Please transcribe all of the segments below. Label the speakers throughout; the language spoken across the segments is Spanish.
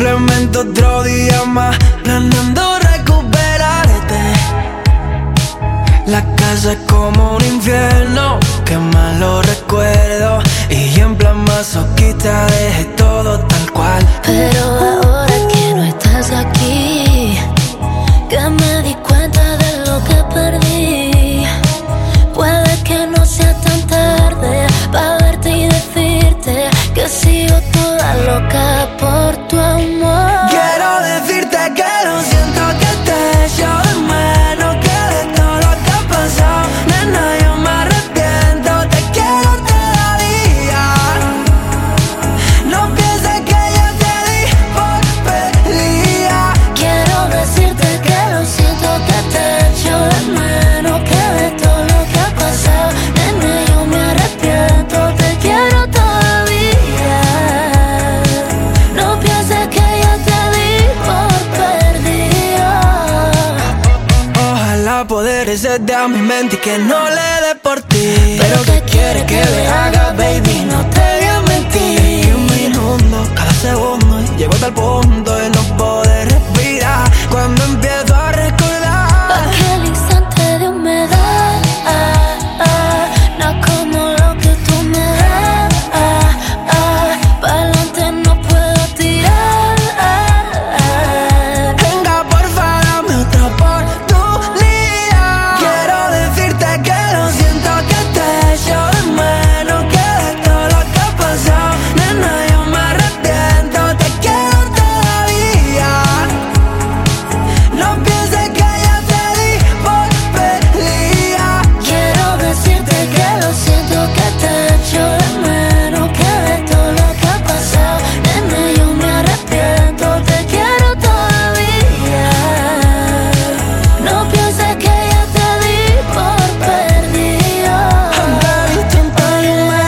Speaker 1: Simplemente otro día más, planeando recuperarte. La casa es como un infierno, qué malos recuerdos. Y en plan masoquista dejé todo tal cual.
Speaker 2: Pero ahora que no estás aquí, que me di cuenta de lo que perdí, puede que no sea tan tarde para verte y decirte que sigo toda loca por tu amor.
Speaker 1: Quiero decirte que lo siento, que te echo de menos, que de todo lo que ha pasado, nena, yo me arrepiento. Te quiero todavía. No pienses que yo te di por perdida.
Speaker 2: Quiero decirte que lo siento, que te echo de menos, que de todo lo que ha pasado, nena, yo me arrepiento. Te quiero todavía. No pienses que yo te di por perdida.
Speaker 1: Ojalá poder hacerte a mi mente y que no le dé por ti. Pero ¿qué quieres que le haga, baby? No te voy a mentir. Que me inundo cada segundo y llego hasta el punto de no poder respirar. Cuando empiezo a recordar
Speaker 2: Aquel instante de humedad, no como lo que tú me das. Pa'lante no puedo tirar.
Speaker 1: venga, porfa, dame otra oportunidad. Quiero decirte que lo siento, que te echo de menos, que de todo lo que ha pasado, nena, yo me arrepiento. Te quiero todavía. No pienses que yo te di por perdida.
Speaker 2: Quiero decirte que lo siento, que te echo de menos, que de todo lo que ha pasado, nena, yo me arrepiento. Te quiero todavía. No pienses que yo te di por perdida.
Speaker 1: Baby, siempre dime,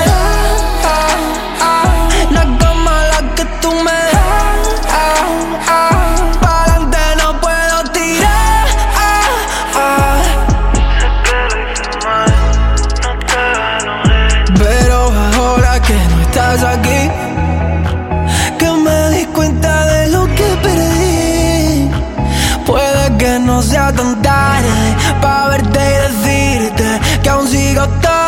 Speaker 1: no es como la que tú me das. Pa'lante no puedo tirar. Pero ahora que no estás aquí, que me di cuenta de lo que perdí. Puede que no sea tan tarde pa' verte y decirte que aún sigo